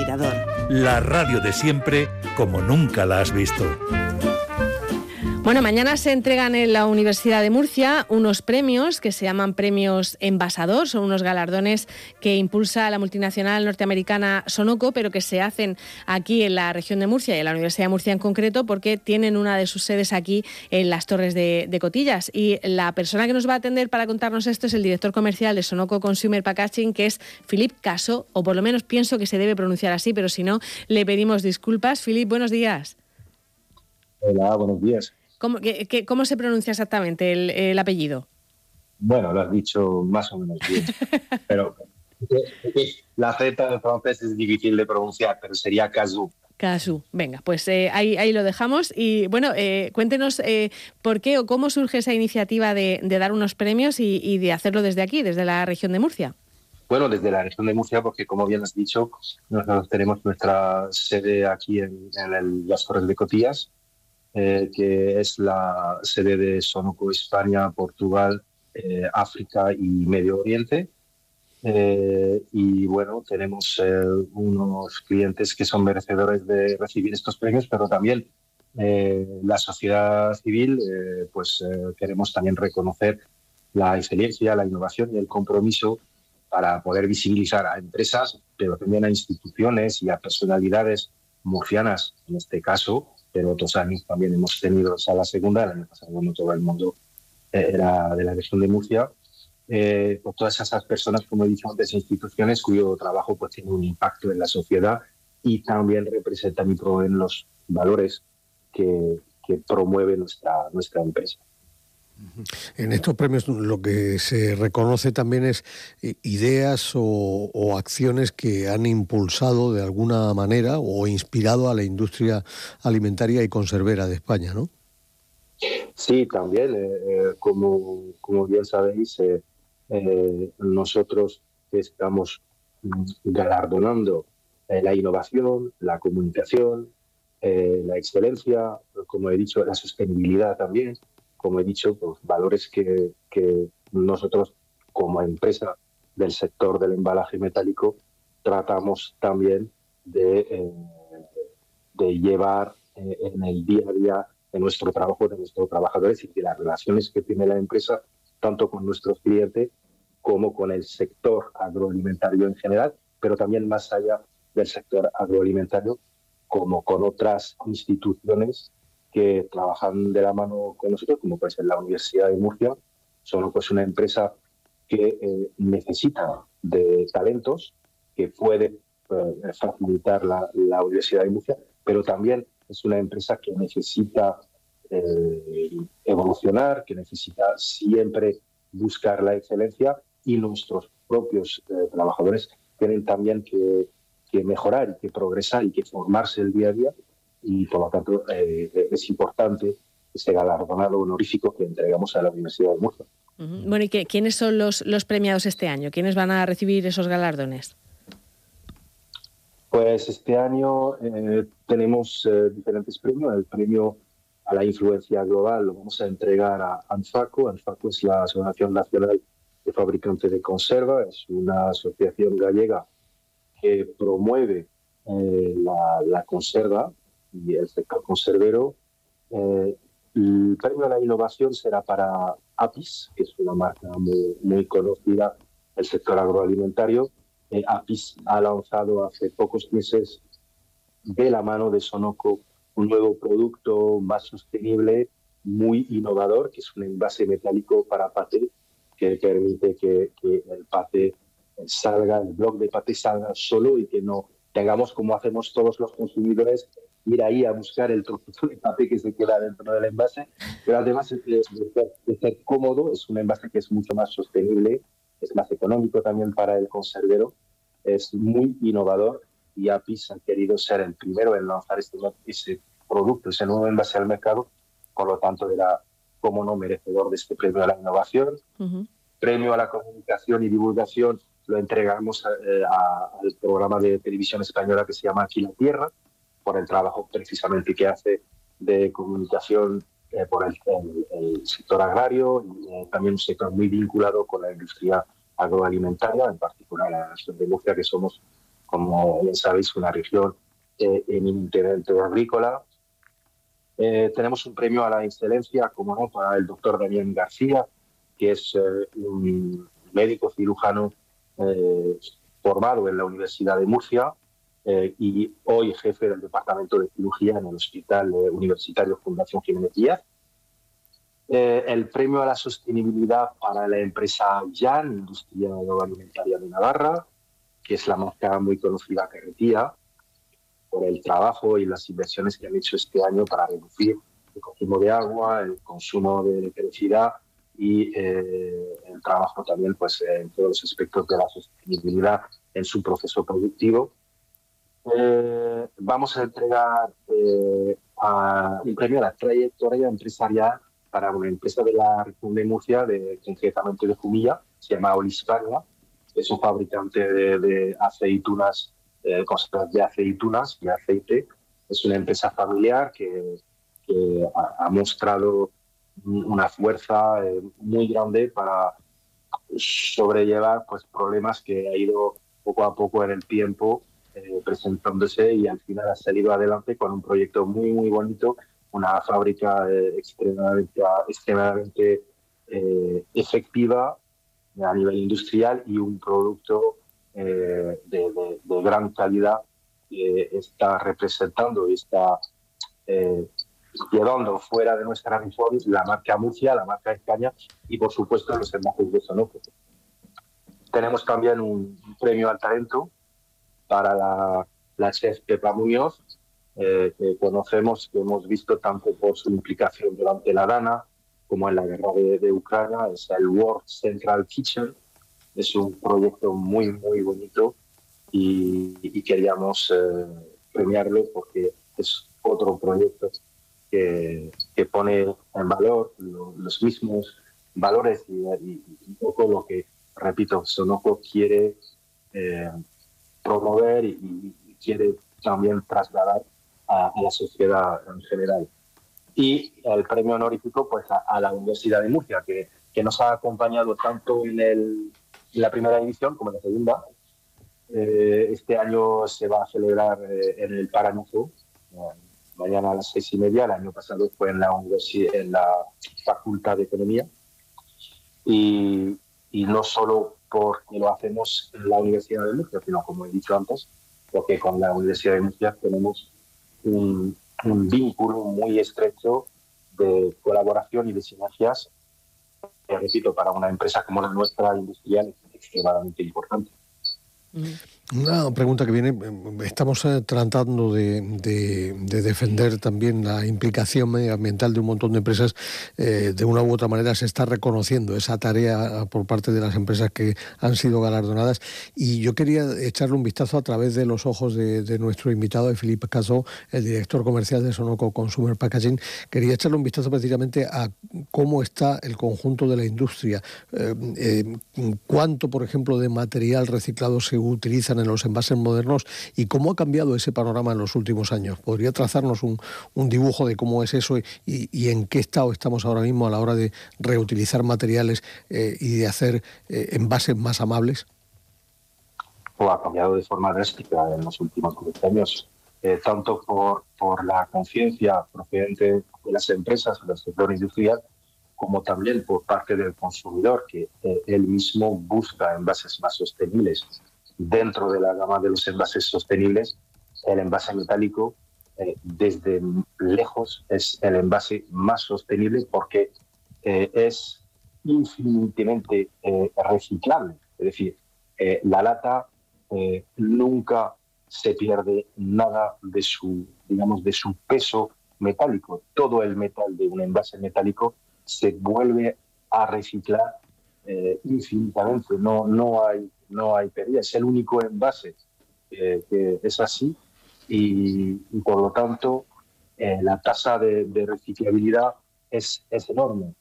Mirador. La radio de siempre, como nunca la has visto. Bueno, mañana se entregan en la Universidad de Murcia unos premios que se llaman Premios Envasador. Son unos galardones que impulsa la multinacional norteamericana Sonoco, pero que se hacen aquí en la región de Murcia y en la Universidad de Murcia en concreto, porque tienen una de sus sedes aquí en las Torres de Cotillas. Y la persona que nos va a atender para contarnos esto es el director comercial de Sonoco Consumer Packaging, que es Philippe Caso, o por lo menos pienso que se debe pronunciar así, pero si no, le pedimos disculpas. Philippe, buenos días. Hola, buenos días. ¿Cómo se pronuncia exactamente el apellido? Bueno, lo has dicho más o menos bien, pero la Z en francés es difícil de pronunciar, pero sería Casu. Casu, venga, pues ahí lo dejamos. Y bueno, cuéntenos por qué o cómo surge esa iniciativa de dar unos premios y de hacerlo desde aquí, desde la región de Murcia. Bueno, desde la región de Murcia, porque como bien has dicho, nosotros tenemos nuestra sede aquí en las Torres de Cotillas, que es la sede de Sonoco España, Portugal, África y Medio Oriente. Y bueno, tenemos unos clientes que son merecedores de recibir estos premios, pero también la sociedad civil, queremos también reconocer la excelencia, la innovación y el compromiso para poder visibilizar a empresas, pero también a instituciones y a personalidades murcianas, en este caso, pero otros años también hemos tenido la segunda, el año pasado no todo el mundo era de la región de Murcia, por todas esas personas, como he dicho antes, instituciones cuyo trabajo pues tiene un impacto en la sociedad y también representan y proveen los valores que promueve nuestra empresa. En estos premios lo que se reconoce también es ideas o acciones que han impulsado de alguna manera o inspirado a la industria alimentaria y conservera de España, ¿no? Sí, también, como bien sabéis, nosotros estamos galardonando la innovación, la comunicación, la excelencia, como he dicho, la sostenibilidad también. Como he dicho, pues, valores que nosotros como empresa del sector del embalaje metálico tratamos también de llevar en el día a día de nuestro trabajo, de nuestros trabajadores y de las relaciones que tiene la empresa, tanto con nuestros clientes como con el sector agroalimentario en general, pero también más allá del sector agroalimentario, como con otras instituciones que trabajan de la mano con nosotros, como puede ser la Universidad de Murcia. Son pues una empresa que necesita de talentos, que puede facilitar la Universidad de Murcia, pero también es una empresa que necesita evolucionar, que necesita siempre buscar la excelencia, y nuestros propios trabajadores tienen también que mejorar y que progresar y que formarse el día a día. Y por lo tanto es importante este galardonado honorífico que entregamos a la Universidad de Murcia. Bueno, ¿y quiénes son los premiados este año? ¿Quiénes van a recibir esos galardones? Pues este año tenemos diferentes premios. El premio a la influencia global lo vamos a entregar a ANFACO. ANFACO es la Asociación Nacional de Fabricantes de Conserva. Es una asociación gallega que promueve la conserva y el sector conservero. El premio a la innovación será para Apis, que es una marca muy conocida del sector agroalimentario. Apis ha lanzado hace pocos meses, de la mano de Sonoco, un nuevo producto más sostenible, muy innovador, que es un envase metálico para paté, que permite que el paté salga, el bloc de paté salga solo y que no tengamos, como hacemos todos los consumidores, ir ahí a buscar el trocito de paté que se queda dentro del envase. Pero además de ser cómodo, es un envase que es mucho más sostenible, es más económico también para el conservero, es muy innovador, y Apis ha querido ser el primero en lanzar ese producto, ese nuevo envase al mercado. Por lo tanto, era, como no, merecedor de este premio a la innovación. Premio a la comunicación y divulgación lo entregamos al programa de televisión española que se llama Aquí la Tierra, por el trabajo precisamente que hace de comunicación por el sector agrario, y también un sector muy vinculado con la industria agroalimentaria, en particular a la región de Murcia, que somos como bien sabéis, una región eminentemente agrícola. Tenemos un premio a la excelencia, como no, para el doctor Damián García, que es un médico cirujano formado en la Universidad de Murcia y hoy jefe del Departamento de Cirugía en el Hospital Universitario Fundación Jiménez Díaz. El premio a la sostenibilidad para la empresa Jan, Industria Agroalimentaria de Navarra, que es la marca muy conocida Carretía, por el trabajo y las inversiones que han hecho este año para reducir el consumo de agua, el consumo de electricidad y el trabajo también pues, en todos los aspectos de la sostenibilidad en su proceso productivo. Vamos a entregar un premio a la trayectoria empresarial para una empresa de la región de Murcia, concretamente de Jumilla, se llama Olispania, es un fabricante de aceitunas, de aceitunas y aceite. Es una empresa familiar que ha mostrado una fuerza muy grande para sobrellevar pues, problemas que ha ido poco a poco en el tiempo presentándose y al final ha salido adelante con un proyecto muy, muy bonito, una fábrica extremadamente efectiva a nivel industrial y un producto de gran calidad que está representando y está llevando fuera de nuestra región la marca Murcia, la marca España y por supuesto los envases de Sonoco. Tenemos también un premio al talento para la chef Pepa Muñoz, que conocemos, que hemos visto tanto por su implicación durante la Dana como en la guerra de Ucrania. Es el World Central Kitchen. Es un proyecto muy, muy bonito y queríamos premiarlo porque es otro proyecto que pone en valor los mismos valores y un poco lo que, repito, Sonoco quiere promover y quiere también trasladar a la sociedad en general. Y el premio honorífico pues, a la Universidad de Murcia, que nos ha acompañado tanto en la primera edición como en la segunda. Este año se va a celebrar en el Paraninfo, mañana a las 6:30. El año pasado fue en la Facultad de Economía. Y no solo porque lo hacemos en la Universidad de Murcia, sino, como he dicho antes, porque con la Universidad de Murcia tenemos un vínculo muy estrecho de colaboración y de sinergias, repito, para una empresa como la nuestra industrial es extremadamente importante. Una pregunta que viene, estamos tratando de defender también la implicación medioambiental de un montón de empresas. De una u otra manera se está reconociendo esa tarea por parte de las empresas que han sido galardonadas y yo quería echarle un vistazo a través de los ojos de nuestro invitado, de Philippe Cazaux, el director comercial de Sonoco Consumer Packaging. Quería echarle un vistazo precisamente a cómo está el conjunto de la industria, cuánto, por ejemplo, de material reciclado se utilizan en los envases modernos y cómo ha cambiado ese panorama en los últimos años. ¿Podría trazarnos un dibujo de cómo es eso y en qué estado estamos ahora mismo a la hora de reutilizar materiales y de hacer envases más amables? Ha cambiado de forma drástica en los últimos 10 años, tanto por la conciencia procedente de las empresas del sector industrial, como también por parte del consumidor, que él mismo busca envases más sostenibles. Dentro de la gama de los envases sostenibles, el envase metálico desde lejos es el envase más sostenible porque es infinitamente reciclable. Es decir, la lata nunca se pierde nada de su peso metálico. Todo el metal de un envase metálico se vuelve a reciclar infinitamente. No hay pérdida. Es el único envase que es así y por lo tanto la tasa de reciclabilidad es enorme.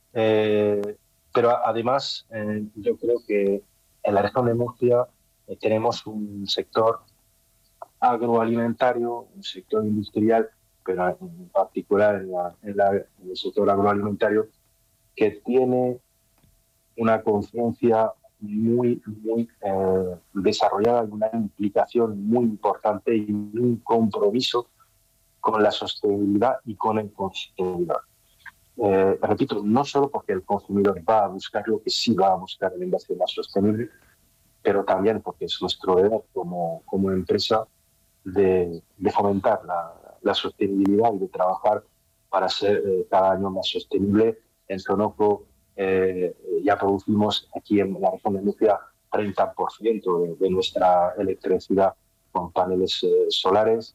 Pero además yo creo que en la región de Murcia tenemos un sector agroalimentario, un sector industrial, pero en particular en el sector agroalimentario, que tiene una conciencia muy desarrollada, una implicación muy importante y un compromiso con la sostenibilidad y con el consumidor. Repito, no solo porque el consumidor va a buscar lo que sí va a buscar el envase más sostenible, pero también porque es nuestro deber como empresa de fomentar la sostenibilidad y de trabajar para ser cada año más sostenible. En Sonoco ya producimos aquí en la región de Murcia 30% de nuestra electricidad con paneles solares.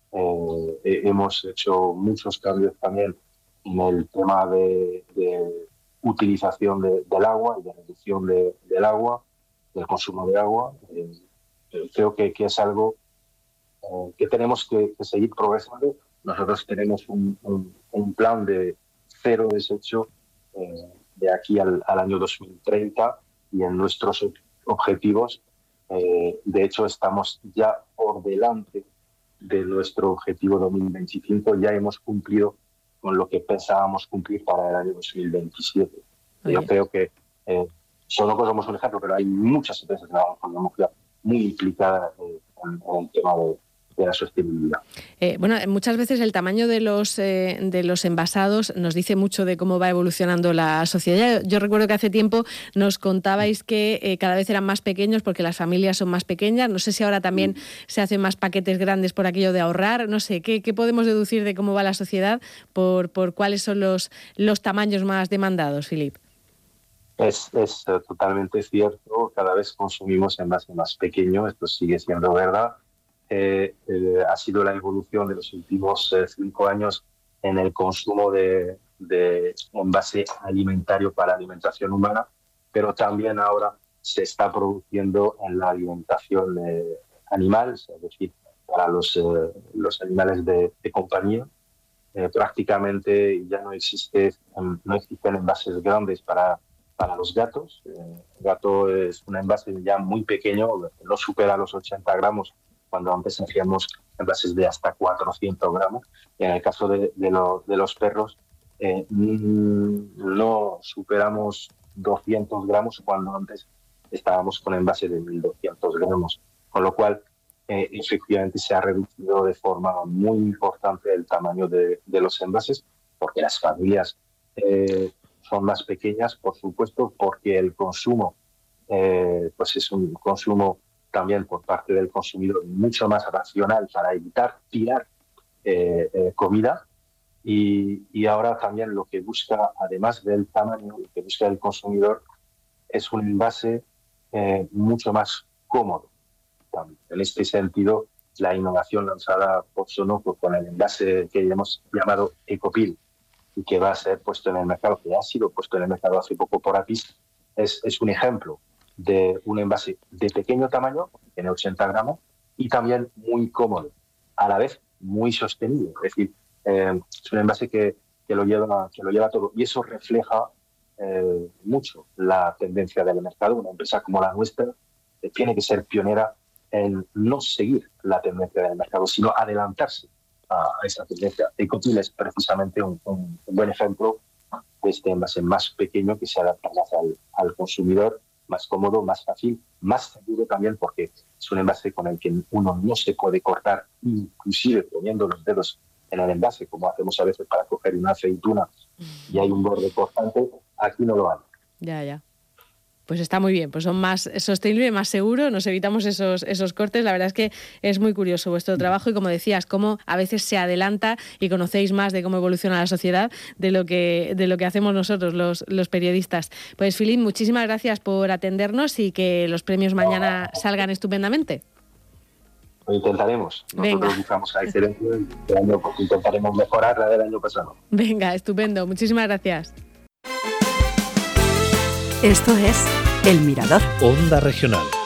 Hemos hecho muchos cambios también en el tema de utilización del agua y de reducción del agua, del consumo de agua. Creo que es algo que tenemos que seguir progresando. Nosotros tenemos un plan de cero desecho de aquí al año 2030 y en nuestros objetivos, de hecho, estamos ya por delante de nuestro objetivo 2025. Ya hemos cumplido con lo que pensábamos cumplir para el año 2027. Oye. Yo creo que Sonoco somos un ejemplo, pero hay muchas empresas de la región muy implicadas en el tema de la sostenibilidad. Bueno, muchas veces el tamaño de los envasados nos dice mucho de cómo va evolucionando la sociedad. Yo recuerdo que hace tiempo nos contabais que cada vez eran más pequeños porque las familias son más pequeñas. No sé si ahora también se hacen más paquetes grandes por aquello de ahorrar. No sé, ¿qué podemos deducir de cómo va la sociedad por cuáles son los tamaños más demandados, Philippe? Es totalmente cierto. Cada vez consumimos envases más pequeños. Esto sigue siendo verdad. Ha sido la evolución de los últimos 5 años en el consumo de envase alimentario para alimentación humana, pero también ahora se está produciendo en la alimentación animal, es decir, para los animales de compañía. Prácticamente ya no existen envases grandes para los gatos. El gato es un envase ya muy pequeño, no supera los 80 gramos, cuando antes hacíamos envases de hasta 400 gramos. Y en el caso de los perros, no superamos 200 gramos, cuando antes estábamos con envases de 1.200 gramos. Con lo cual, efectivamente, se ha reducido de forma muy importante el tamaño de los envases, porque las familias son más pequeñas, por supuesto, porque el consumo pues es un consumo también por parte del consumidor mucho más racional para evitar tirar comida. Y ahora también lo que busca, además del tamaño, lo que busca el consumidor es un envase mucho más cómodo. También. En este sentido, la innovación lanzada por Sonoco con el envase que hemos llamado Ecopil y que va a ser puesto en el mercado, que ha sido puesto en el mercado hace poco por APIS, es un ejemplo de un envase de pequeño tamaño, tiene 80 gramos, y también muy cómodo, a la vez muy sostenible. Es decir, es un envase que lo lleva todo, y eso refleja mucho la tendencia del mercado. Una empresa como la nuestra tiene que ser pionera en no seguir la tendencia del mercado, sino adelantarse a esa tendencia. Ecopil es precisamente un buen ejemplo de este envase más pequeño que se adapta más al consumidor, más cómodo, más fácil, más seguro también, porque es un envase con el que uno no se puede cortar, inclusive poniendo los dedos en el envase, como hacemos a veces para coger una aceituna y hay un borde cortante. Aquí no lo hay. Ya. Pues está muy bien, pues son más sostenibles, más seguros, nos evitamos esos cortes. La verdad es que es muy curioso vuestro trabajo y, como decías, cómo a veces se adelanta y conocéis más de cómo evoluciona la sociedad de lo que hacemos nosotros los periodistas. Pues, Philippe, muchísimas gracias por atendernos y que los premios mañana salgan estupendamente. Lo intentaremos. Nosotros buscamos a excelencia y este año intentaremos mejorar la del año pasado. Venga, estupendo. Muchísimas gracias. Esto es El Mirador. Onda Regional.